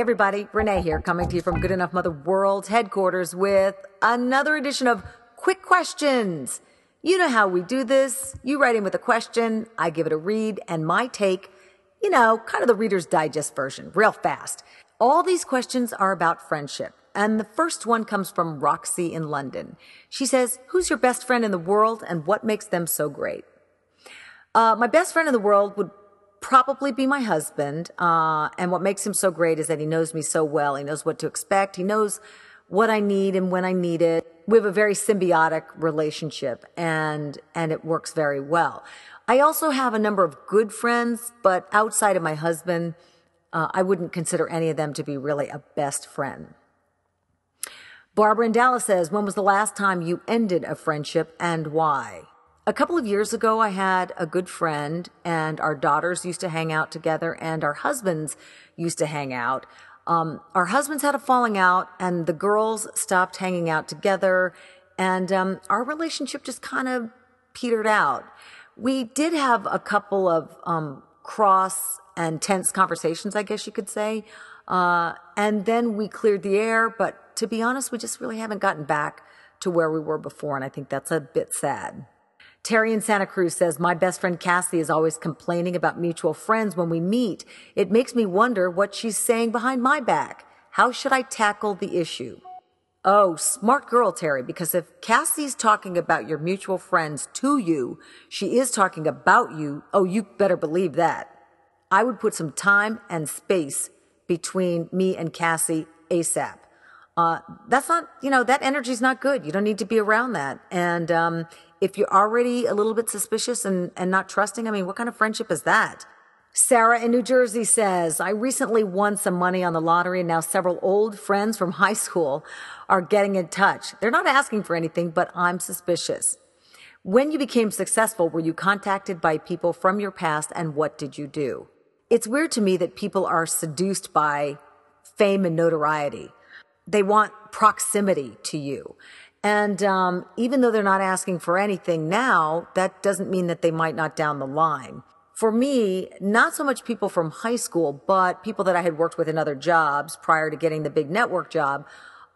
everybody, Renee here, coming to you from Good Enough Mother World's headquarters with another edition of Quick Questions. You know how we do this. You write in with a question, I give it a read, and my take, kind of the Reader's Digest version, real fast. All these questions are about friendship. And the first one comes from Roxy in London. She says, who's your best friend in the world and what makes them so great? My best friend in the world would probably be my husband. And what makes him so great is that he knows me so well. He knows what to expect. He knows what I need and when I need it. We have a very symbiotic relationship and it works very well. I also have a number of good friends, but outside of my husband, I wouldn't consider any of them to be really a best friend. Barbara in Dallas says, when was the last time you ended a friendship and why? A couple of years ago, I had a good friend and our daughters used to hang out together and our husbands used to hang out. Our husbands had a falling out and the girls stopped hanging out together and our relationship just kind of petered out. We did have a couple of cross and tense conversations, I guess you could say. And then we cleared the air, but to be honest, we just really haven't gotten back to where we were before, and I think that's a bit sad. Terry in Santa Cruz says, my best friend Cassie is always complaining about mutual friends when we meet. It makes me wonder what she's saying behind my back. How should I tackle the issue? Oh, smart girl, Terry, because if Cassie's talking about your mutual friends to you, she is talking about you. Oh, you better believe that. I would put some time and space between me and Cassie ASAP. That's not, that energy's not good. You don't need to be around that. And if you're already a little bit suspicious and not trusting, what kind of friendship is that? Sarah in New Jersey says, I recently won some money on the lottery and now several old friends from high school are getting in touch. They're not asking for anything, but I'm suspicious. When you became successful, were you contacted by people from your past and what did you do? It's weird to me that people are seduced by fame and notoriety. They want proximity to you. And even though they're not asking for anything now, that doesn't mean that they might not down the line. For me, not so much people from high school, but people that I had worked with in other jobs prior to getting the big network job,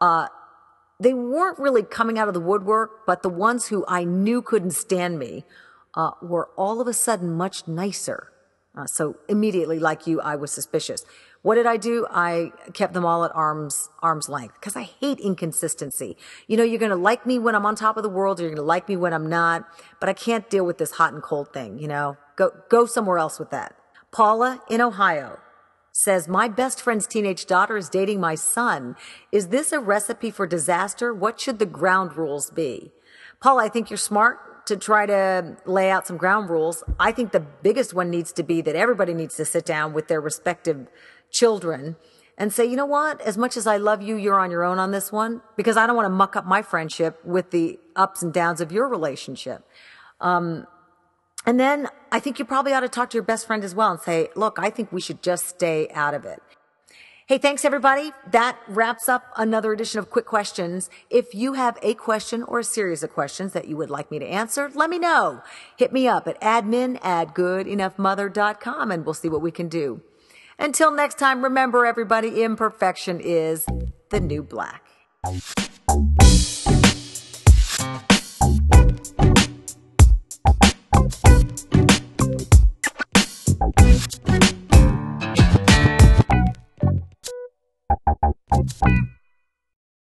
they weren't really coming out of the woodwork, but the ones who I knew couldn't stand me were all of a sudden much nicer. So immediately, like you, I was suspicious. What did I do? I kept them all at arm's length because I hate inconsistency. You're going to like me when I'm on top of the world. You're going to like me when I'm not. But I can't deal with this hot and cold thing. Go somewhere else with that. Paula in Ohio says, my best friend's teenage daughter is dating my son. Is this a recipe for disaster? What should the ground rules be? Paula, I think you're smart to try to lay out some ground rules. I think the biggest one needs to be that everybody needs to sit down with their respective children and say, you know what, as much as I love you, you're on your own on this one because I don't want to muck up my friendship with the ups and downs of your relationship. And then I think you probably ought to talk to your best friend as well and say, look, I think we should just stay out of it. Hey, thanks everybody. That wraps up another edition of Quick Questions. If you have a question or a series of questions that you would like me to answer, let me know. Hit me up at admin@goodenoughmother.com and we'll see what we can do. Until next time, remember everybody, imperfection is the new black.